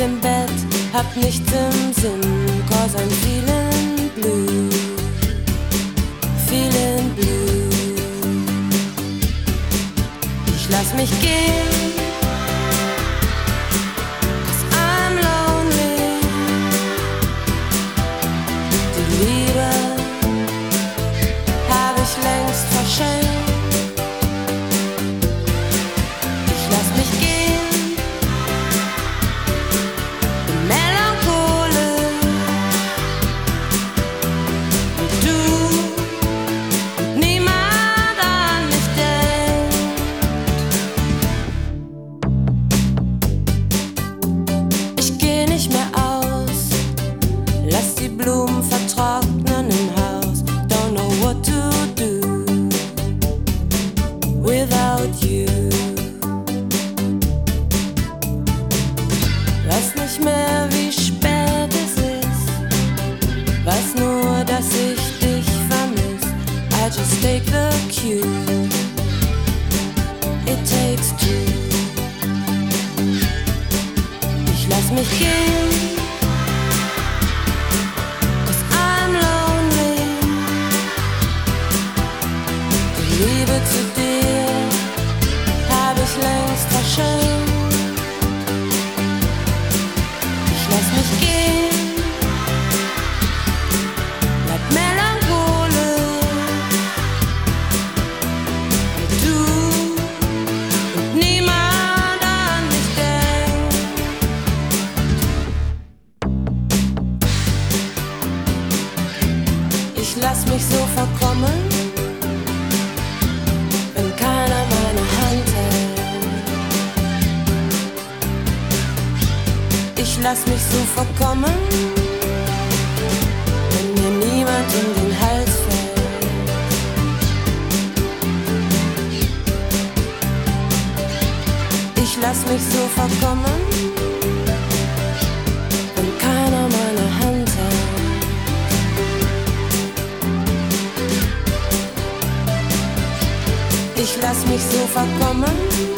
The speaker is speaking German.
dem Bett, hab nichts im Sinn, 'cause I'm feeling blue, feeling blue. Ich lass mich gehen, 'cause I'm lonely. Die Liebe hab ich längst verschenkt. Ich lass mich gehen, bin melancholisch. Und du und niemand an mich denkt. Ich geh nicht mehr aus, lass die Blumen vertrocknen im Haus. Don't know what to do without you. Weiß nicht mehr, wie spät es ist, weiß nur, dass ich dich vermiss. I just take the cue, it takes two. Ich lass mich gehen, 'cause I'm lonely. Die Liebe zu dir hab ich längst verschenkt. Ich lass mich gehen, bleib melancholisch. Und du und niemand an mich denkt. Ich lass mich so verkommen, wenn keiner meine Hand hält. Ich lass mich so verkommen, wenn mir niemand in den Hals fällt. Ich lass mich so verkommen, wenn keiner meine Hand hält. Ich lass mich so verkommen,